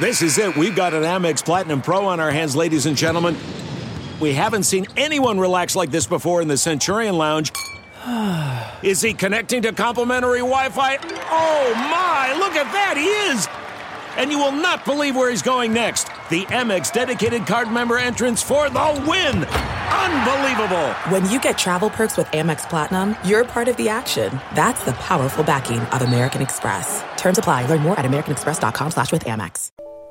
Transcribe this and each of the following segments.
This is it. We've got an Amex Platinum Pro on our hands, ladies and gentlemen. We haven't seen anyone relax like this before in the Centurion Lounge. Is he connecting to complimentary Wi-Fi? Oh, my! Look at that! He is! And you will not believe where he's going next. The Amex dedicated card member entrance for the win! Unbelievable! When you get travel perks with Amex Platinum, you're part of the action. That's the powerful backing of American Express. Terms apply. Learn more at americanexpress.com/withAmex.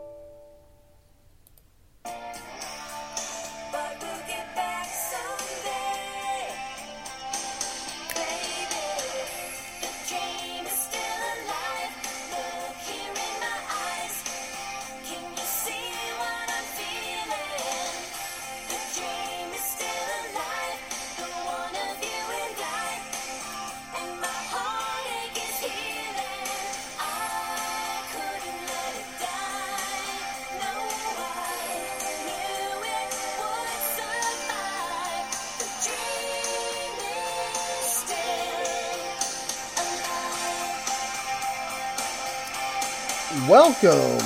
Welcome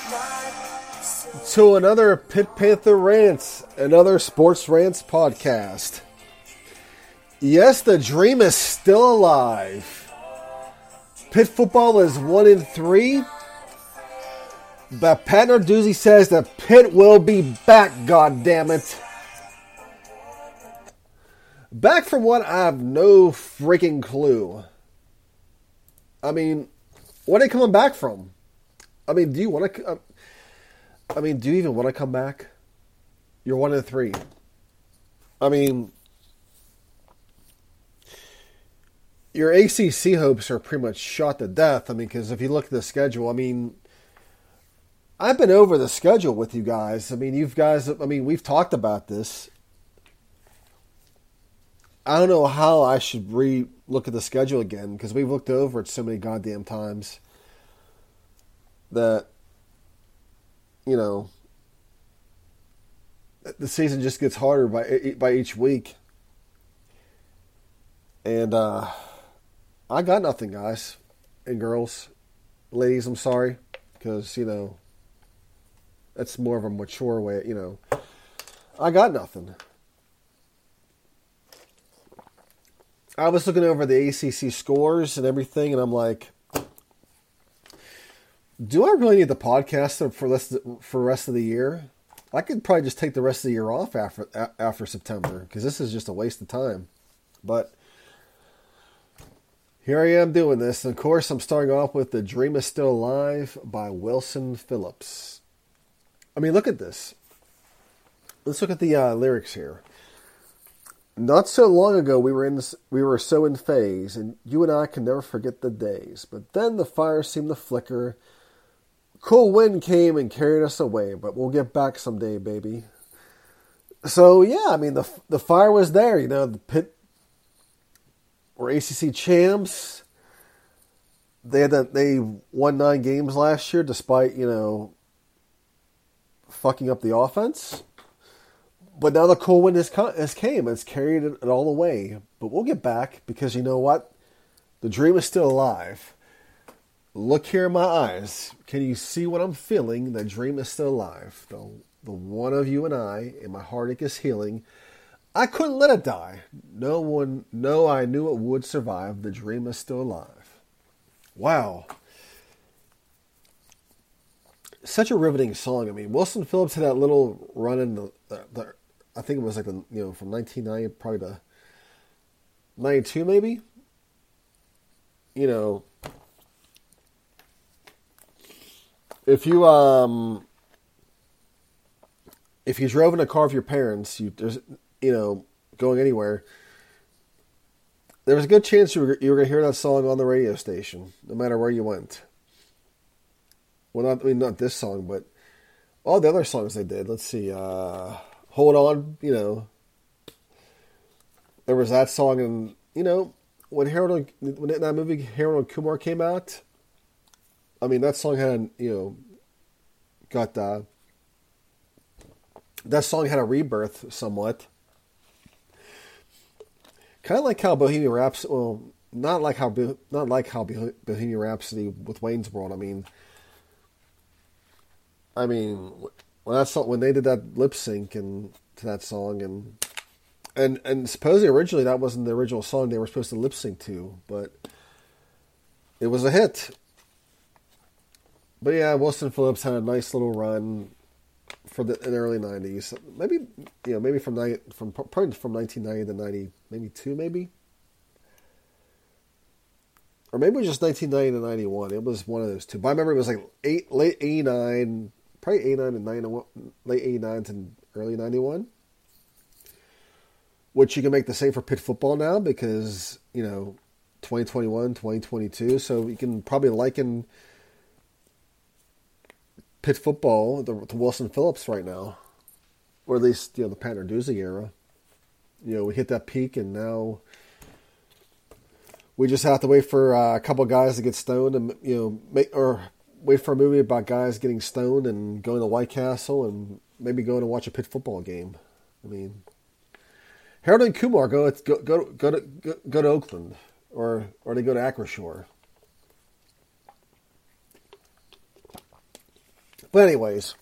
to another Pit Panther Rants, another Sports Rants podcast. Yes, the dream is still alive. Pitt football is 1-3. But Pat Narduzzi says that Pitt will be back, goddammit. Back from what? I have no freaking clue. I mean, what are they coming back from? I mean, do you want to? Do you even want to come back? You're 1-3. I mean, your ACC hopes are pretty much shot to death. I mean, because if you look at the schedule, I mean, I've been over the schedule with you guys. I mean, we've talked about this. I don't know how I should re-look at the schedule again because we've looked over it so many goddamn times. That, you know, the season just gets harder by each week. And I got nothing, guys and girls. Ladies, I'm sorry. Because, you know, that's more of a mature way, you know. I got nothing. I was looking over the ACC scores and everything, and I'm like, do I really need the podcast for the rest of the year? I could probably just take the rest of the year off after September because this is just a waste of time. But here I am doing this. And of course, I'm starting off with "The Dream Is Still Alive" by Wilson Phillips. I mean, look at this. Let's look at the lyrics here. Not so long ago, we were so in phase, and you and I can never forget the days. But then the fire seemed to flicker. Cool wind came and carried us away, but we'll get back someday, baby. So yeah, I mean the fire was there. You know, the Pitt were ACC champs. They won 9 games last year, despite, you know, fucking up the offense. But now the cool wind has came. It's carried it all away. But we'll get back because you know what? The dream is still alive. Look here in my eyes. Can you see what I'm feeling? The dream is still alive. The one of you and I, and my heartache is healing. I couldn't let it die. I knew it would survive. The dream is still alive. Wow. Such a riveting song. I mean, Wilson Phillips had that little run in the I think it was like from 1990 probably to 92 maybe. You know, if you drove in a car with your parents, going anywhere, there was a good chance you were going to hear that song on the radio station, no matter where you went. Well, not this song, but all the other songs they did. Let's see, Hold On, you know. There was that song, and, you know, when that movie Harold and Kumar came out, I mean, that song had, that song had a rebirth somewhat. Kind of like how Bohemian Rhapsody, well, not like how Bohemian Rhapsody with Wayne's World. I mean, I mean, when they did that lip sync and to that song, and supposedly originally that wasn't the original song they were supposed to lip sync to, but it was a hit. But yeah, Wilson Phillips had a nice little run in the early '90s. Maybe probably from 1990 to 90, maybe two, maybe. Or maybe it was just 1990 to 91. It was one of those two. But I remember it was like late 89, probably 89 to 91, late 89 to early 91. Which you can make the same for Pitt football now because, 2021, 2022. So you can probably liken Pitt football to Wilson Phillips right now. Or at least, the Pat Narduzzi era. We hit that peak and now we just have to wait for a couple of guys to get stoned and, wait for a movie about guys getting stoned and going to White Castle and maybe going to watch a Pitt football game. I mean, Harold and Kumar go to Oakland or they go to Acrisure. But anyways,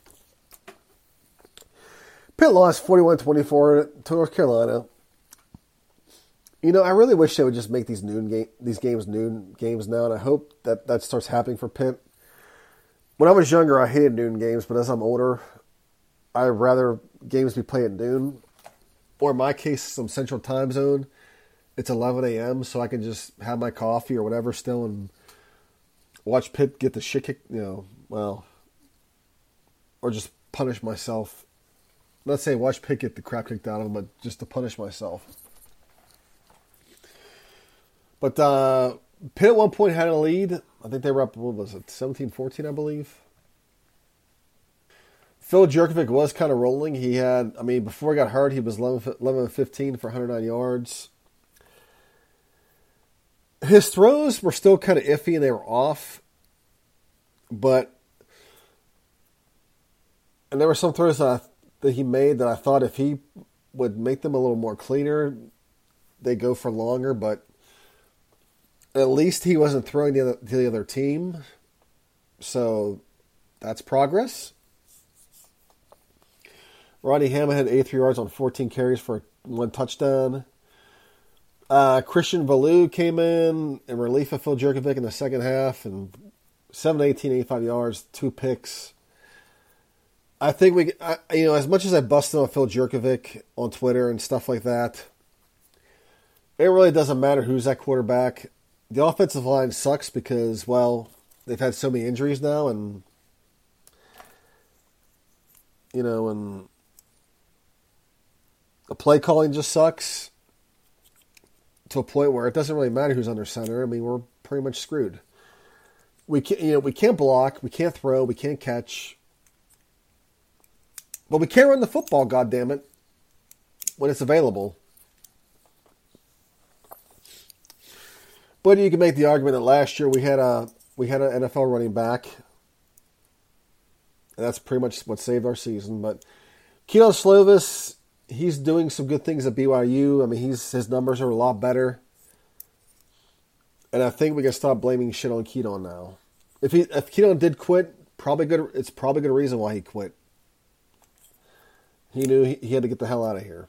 Pitt lost 41-24 to North Carolina. I really wish they would just make these games noon games now, and I hope that starts happening for Pitt. When I was younger, I hated noon games, but as I'm older, I'd rather games be played at noon. Or in my case, some central time zone. It's 11 a.m., so I can just have my coffee or whatever still and watch Pitt get the shit kicked, or just punish myself. Not saying watch Pitt get the crap kicked out of them, but just to punish myself. But Pitt at one point had a lead. I think they were up, 17-14, I believe. Phil Jurkovec was kind of rolling. He had, before he got hurt, he was 11-15 for 109 yards. His throws were still kind of iffy and they were off. And there were some throws that he made that I thought if he would make them a little more cleaner, they'd go for longer, but at least he wasn't throwing to the other team. So that's progress. Rodney Hammond had 83 yards on 14 carries for 1 touchdown. Christian Valu came in relief of Phil Jurkovec in the second half and 7-18, 85 yards, 2 picks. I think as much as I busted on Phil Jurkovec on Twitter and stuff like that, it really doesn't matter who's that quarterback. The offensive line sucks because, they've had so many injuries now and the play calling just sucks to a point where it doesn't really matter who's under center. We're pretty much screwed. We can't block, we can't throw, we can't catch. But we can't run the football, goddammit, when it's available. But you can make the argument that last year we had an NFL running back. And that's pretty much what saved our season. But Keaton Slovis, he's doing some good things at BYU. His numbers are a lot better. And I think we can stop blaming shit on Keaton now. If Keaton did quit, it's probably good reason why he quit. He knew he had to get the hell out of here.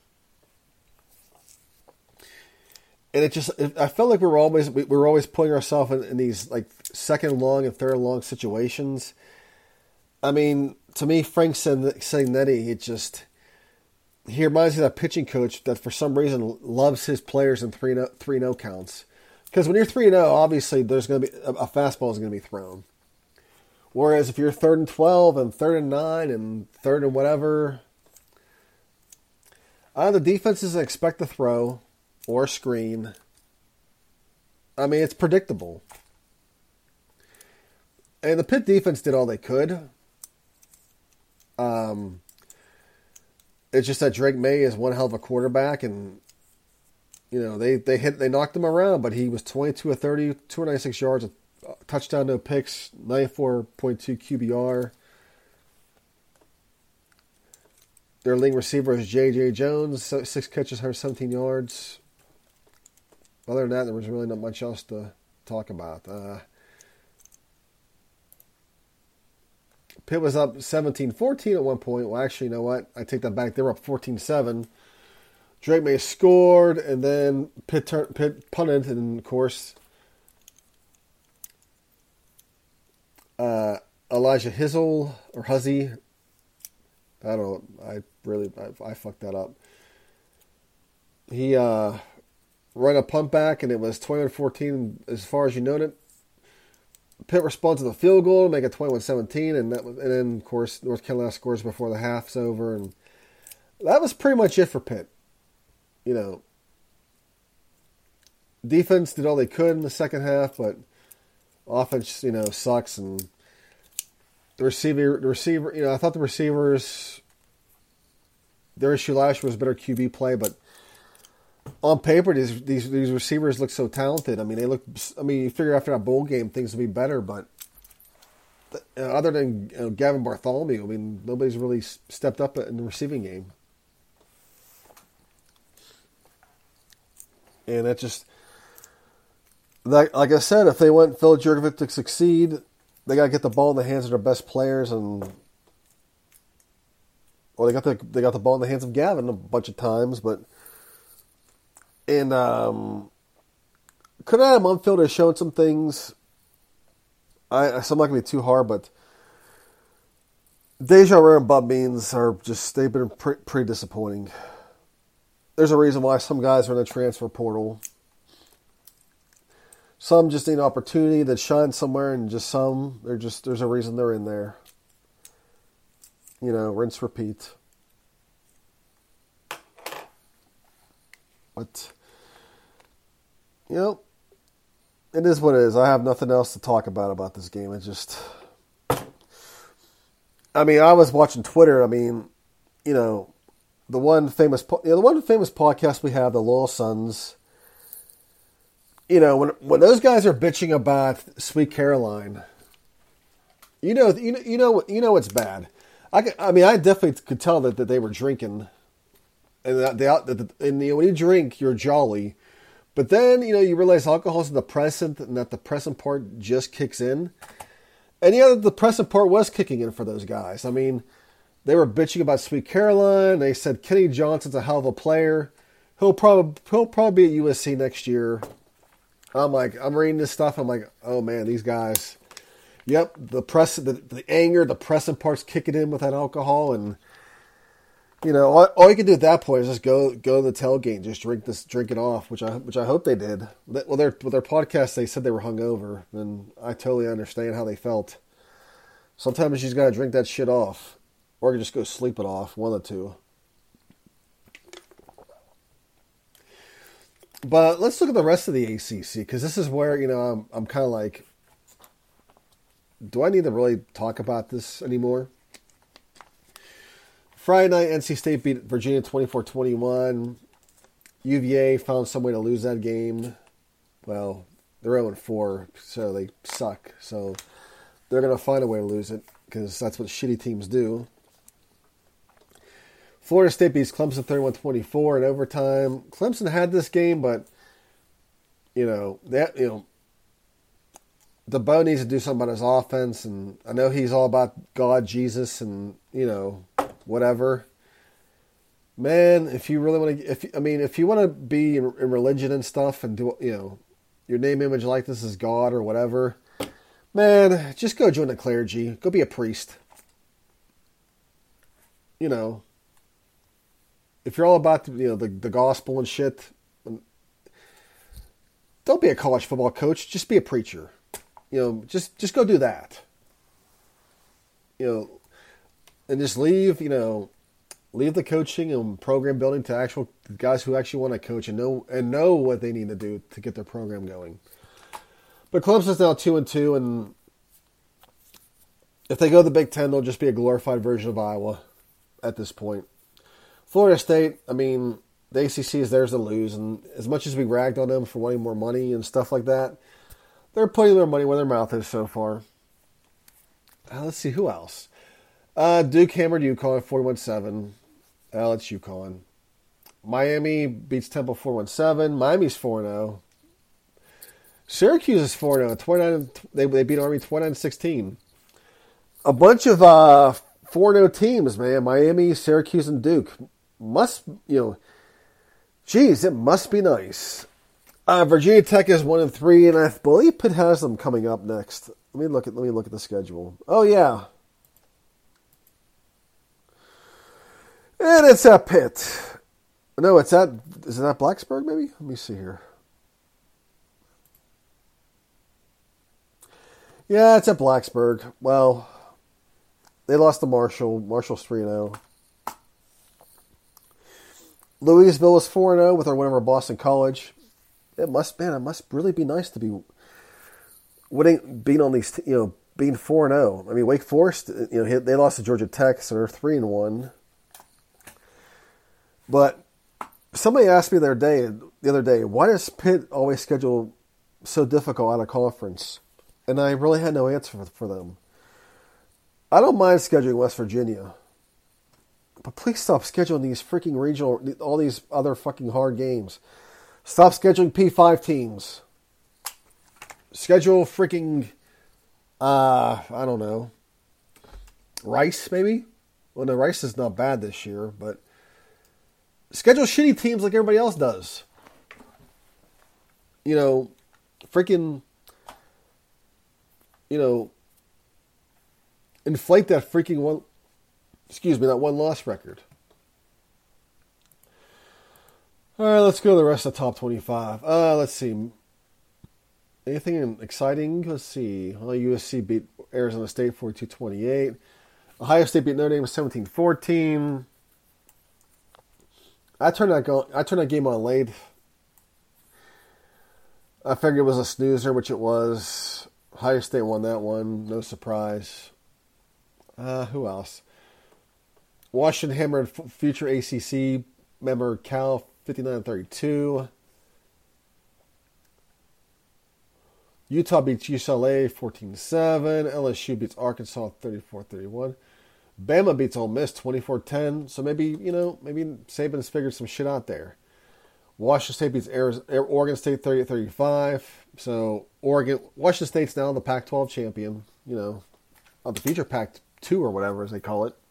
And I felt like we were always putting ourselves in these like second and long and third and long situations. To me, Frank Sagnetti, he reminds me of that pitching coach that for some reason loves his players in 3-0 counts. Because when you're 3-0, obviously there's going to be a fastball is going to be thrown. Whereas if you're 3rd and 12 and 3rd and 9 and 3rd and whatever, the defenses expect to throw or screen. It's predictable. And the Pitt defense did all they could. It's just that Drake May is one hell of a quarterback, and they knocked him around, but he was 22 of 30, 296 yards, a touchdown, no picks, 94.2 QBR. Their leading receiver is J.J. Jones, 6 catches, 117 yards. Other than that, there was really not much else to talk about. Pitt was up 17-14 at one point. Well, actually, you know what? I take that back. They were up 14-7. Drake May scored, and then Pitt punted, and of course, Elijah Hizzle or Huzzy. I don't know. I fucked that up. He ran a punt back, and it was 21-14 as far as you noted. Pitt responds to the field goal to make it 21-17, and then of course North Carolina scores before the half's over, and that was pretty much it for Pitt. You know, defense did all they could in the second half, but offense, you know, sucks. And the receiver, you know, I thought the receivers, their issue last year was better QB play, but on paper, these receivers look so talented. I mean, you figure after that bowl game things will be better, but other than Gavin Bartholomew, I mean, nobody's really stepped up in the receiving game. And that just, like I said, if they want Phil Jurkovec to succeed, they got to get the ball in the hands of their best players, they got the ball in the hands of Gavin a bunch of times, but could Adam Mumfield have shown some things? So I'm not gonna be too hard, but Deja Rare and Bud Means they've been pretty disappointing. There's a reason why some guys are in the transfer portal. Some just need an opportunity that shines somewhere, and just some, there's a reason they're in there. You know, rinse, repeat. But, you know, it is what it is. I have nothing else to talk about this game. It just, I mean, I was watching Twitter. I mean, you know, the one famous podcast we have, the Loyal Sons. You know, when those guys are bitching about Sweet Caroline, you know it's bad. I mean, I definitely could tell that they were drinking, and when you drink, you're jolly, but then you realize alcohol is a depressant, and that depressant part just kicks in, and the depressant part was kicking in for those guys. I mean, they were bitching about Sweet Caroline. They said Kenny Johnson's a hell of a player. He'll probably be at USC next year. I'm reading this stuff. I'm like, oh man, these guys. Yep, the anger, the depressant part's kicking in with that alcohol, and all you can do at that point is just go to the tailgate and just drink it off, which I hope they did. Well, with their podcast, they said they were hungover, and I totally understand how they felt. Sometimes you just gotta drink that shit off, or you can just go sleep it off, one of the two. But let's look at the rest of the ACC, because this is where I'm kind of like, do I need to really talk about this anymore? Friday night, NC State beat Virginia 24-21. UVA found some way to lose that game. Well, they're 0-4, so they suck. So they're going to find a way to lose it, because that's what shitty teams do. Florida State beats Clemson 31-24 in overtime. Clemson had this game, but DeBow needs to do something about his offense, and I know he's all about God, Jesus, and whatever. Man, if you really want to, if you want to be in religion and stuff, and do your name, image, likeness is God or whatever, man, just go join the clergy. Go be a priest. If you're all about the gospel and shit, don't be a college football coach. Just be a preacher. Just go do that. And just leave the coaching and program building to actual guys who actually want to coach and know what they need to do to get their program going. But Clemson's now 2-2, and if they go to the Big Ten, they'll just be a glorified version of Iowa at this point. Florida State, the ACC is theirs to lose, and as much as we ragged on them for wanting more money and stuff like that, they're putting their money where their mouth is so far. Let's see, who else? Duke hammered UConn 41-7. It's UConn. Miami beats Temple 4-7. Miami's 4-0. Syracuse is 4-0. They beat Army 29-16. a bunch of 4-0 teams, man. Miami, Syracuse, and Duke. Geez, it must be nice. Virginia Tech is 1-3, and I believe Pitt has them coming up next. Let me look at the schedule. Oh yeah, and it's at Pitt. No, is it at Blacksburg? Maybe. Let me see here. Yeah, it's at Blacksburg. Well, they lost to Marshall. Marshall's 3-0. Louisville is 4-0 with our win over Boston College. It must really be nice to be being on these, being 4-0. I mean, Wake Forest, they lost to Georgia Tech, so they're 3-1. But somebody asked me the other day, why does Pitt always schedule so difficult out of conference? And I really had no answer for them. I don't mind scheduling West Virginia. But please stop scheduling these freaking regional, all these other fucking hard games. Stop scheduling P5 teams. Schedule freaking, I don't know, Rice maybe? Well, no, Rice is not bad this year, but schedule shitty teams like everybody else does. Freaking, inflate that freaking that one-loss record. All right, let's go to the rest of the top 25. Let's see. Anything exciting? Let's see. USC beat Arizona State 42-28. Ohio State beat Notre Dame 17-14. I turned that game on late. I figured it was a snoozer, which it was. Ohio State won that one. No surprise. Who else? Washington hammered future ACC member Cal 59-32. Utah beats UCLA 14-7. LSU beats Arkansas 34-31. Bama beats Ole Miss 24-10. So maybe Saban's figured some shit out there. Washington State beats Oregon State 38-35. So Washington State's now the Pac-12 champion. Of the future Pac-2 or whatever as they call it.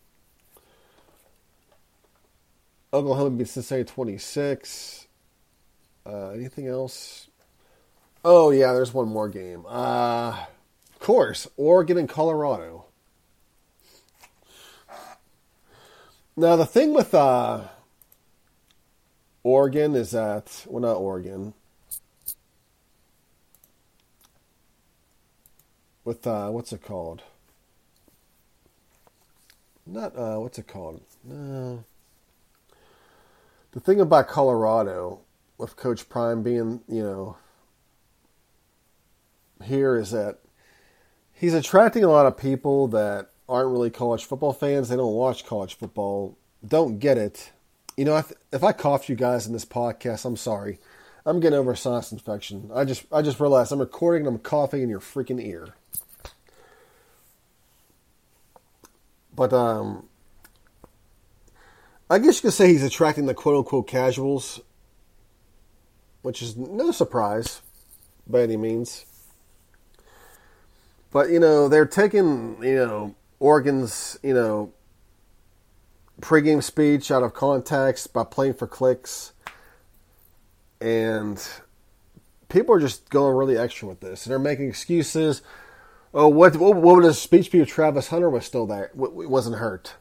Oklahoma beats Cincinnati 26. Anything else? Oh, yeah, there's one more game. Of course, Oregon and Colorado. Now, the thing with Oregon is that... Well, not Oregon. With, what's it called? Not, what's it called? No. The thing about Colorado, with Coach Prime being, here is that he's attracting a lot of people that aren't really college football fans. They don't watch college football, don't get it. If I coughed you guys in this podcast, I'm sorry. I'm getting over a sinus infection. I just realized I'm recording and I'm coughing in your freaking ear. But, I guess you could say he's attracting the quote-unquote casuals, which is no surprise by any means. But, they're taking, Oregon's, pregame speech out of context by playing for clicks. And people are just going really extra with this. And they're making excuses. Oh, what would his speech be if Travis Hunter was still there? Wasn't hurt.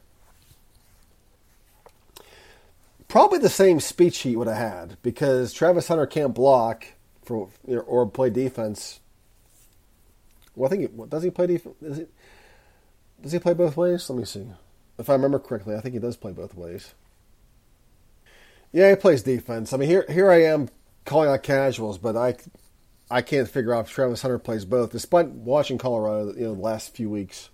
Probably the same speech he would have had, because Travis Hunter can't block or play defense. Well, does he play defense? Does he play both ways? Let me see. If I remember correctly, I think he does play both ways. Yeah, he plays defense. I mean, here I am calling out casuals, but I can't figure out if Travis Hunter plays both, despite watching Colorado, the last few weeks.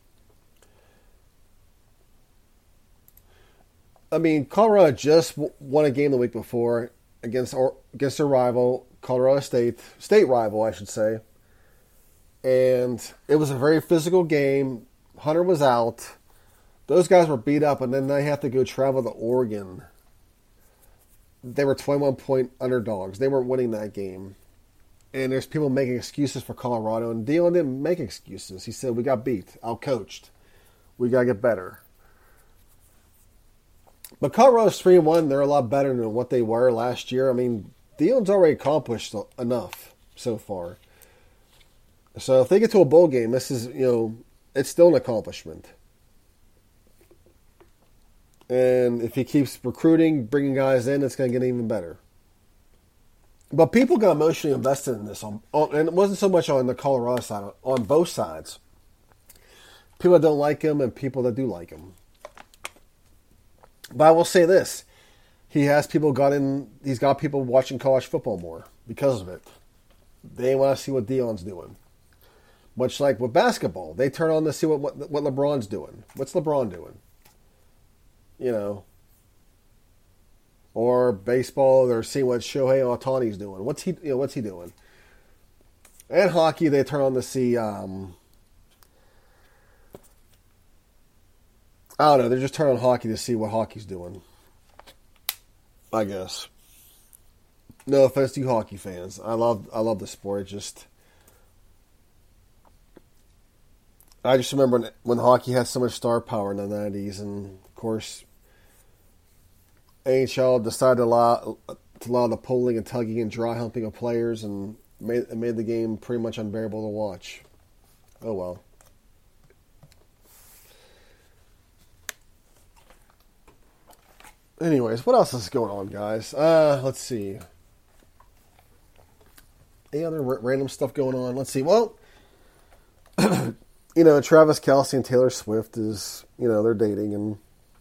I mean, Colorado just won a game the week before against their rival, Colorado state rival, I should say. And it was a very physical game. Hunter was out. Those guys were beat up, and then they have to go travel to Oregon. They were 21-point underdogs. They weren't winning that game. And there's people making excuses for Colorado, and Deion didn't make excuses. He said, we got beat, outcoached. We got to get better. But Colorado's 3-1. They're a lot better than what they were last year. I mean, Deion's already accomplished enough so far. So if they get to a bowl game, this is, it's still an accomplishment. And if he keeps recruiting, bringing guys in, it's going to get even better. But people got emotionally invested in this, and it wasn't so much on the Colorado side, on both sides. People that don't like him and people that do like him. But I will say this. He's got people watching college football more because of it. They want to see what Deion's doing. Much like with basketball. They turn on to see what LeBron's doing. What's LeBron doing? Or baseball, they're seeing what Shohei Ohtani's doing. What's he doing? And hockey, they turn on to see, I don't know, they're just turning on hockey to see what hockey's doing. I guess. No offense to you hockey fans. I love the sport. I just remember when hockey had so much star power in the 90s, and of course AHL decided to allow the pulling and tugging and dry humping of players, and made the game pretty much unbearable to watch. Oh well. Anyways, what else is going on, guys? Let's see. Any other random stuff going on? Let's see. Well, Travis Kelce and Taylor Swift is, they're dating, and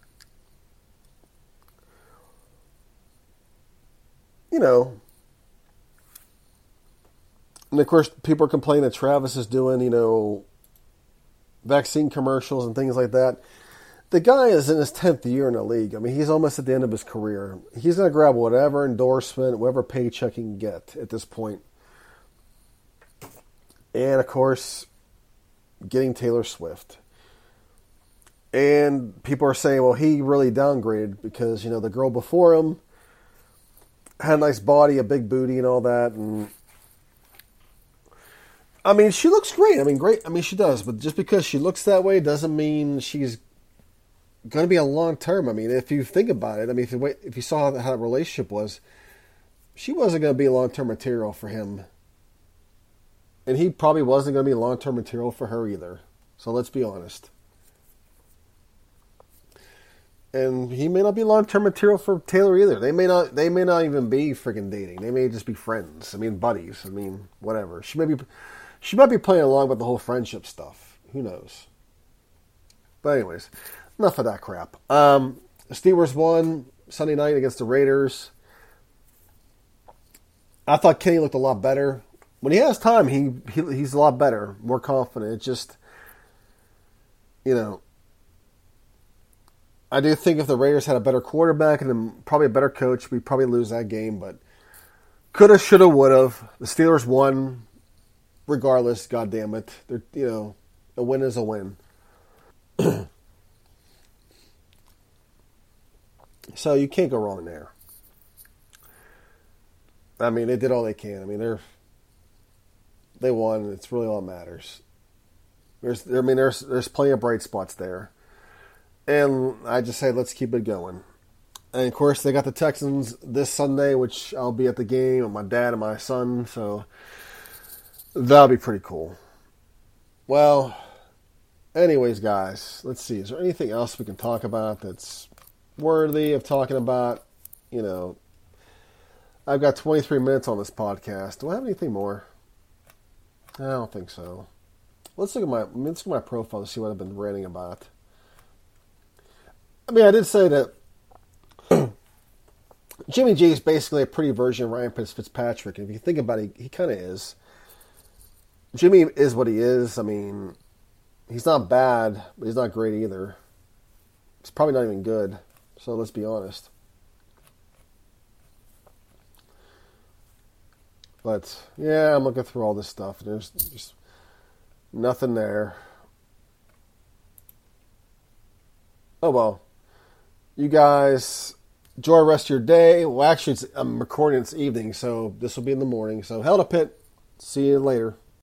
and of course people are complaining that Travis is doing, vaccine commercials and things like that. The guy is in his 10th year in the league. I mean, he's almost at the end of his career. He's going to grab whatever endorsement, whatever paycheck he can get at this point. And, of course, getting Taylor Swift. And people are saying, well, he really downgraded because, the girl before him had a nice body, a big booty and all that. And I mean, she looks great. I mean, great. I mean, she does. But just because she looks that way doesn't mean she's going to be a long term. I mean, if you think about it, I mean, if you saw how that relationship was, she wasn't going to be long term material for him, and he probably wasn't going to be long term material for her either. So let's be honest. And he may not be long term material for Taylor either. They may not even be freaking dating. They may just be friends. I mean, buddies. I mean, whatever. She might be playing along with the whole friendship stuff. Who knows? But anyways. Enough of that crap. Steelers won Sunday night against the Raiders. I thought Kenny looked a lot better. When he has time, he's a lot better, more confident. It's just, I do think if the Raiders had a better quarterback and probably a better coach, we'd probably lose that game. But coulda, shoulda, woulda. The Steelers won regardless, God damn it. They're, a win is a win. So you can't go wrong there. I mean, they did all they can. I mean, they won. It's really all that matters. There's plenty of bright spots there, and I just say let's keep it going. And of course, they got the Texans this Sunday, which I'll be at the game with my dad and my son, so that'll be pretty cool. Well, anyways, guys, let's see. Is there anything else we can talk about that's worthy of talking about? I've got 23 minutes on this podcast. Do I have anything more? I don't think so. Let's look at my profile to see what I've been ranting about. I mean, I did say that Jimmy G is basically a pretty version of Ryan Fitzpatrick. And if you think about it, he kind of is. Jimmy is what he is. I mean, he's not bad, but he's not great either. He's probably not even good. So let's be honest. But, yeah, I'm looking through all this stuff. There's just nothing there. Oh, well. You guys enjoy the rest of your day. Well, actually, I'm recording this evening, so this will be in the morning. So, Hell to Pitt See you later.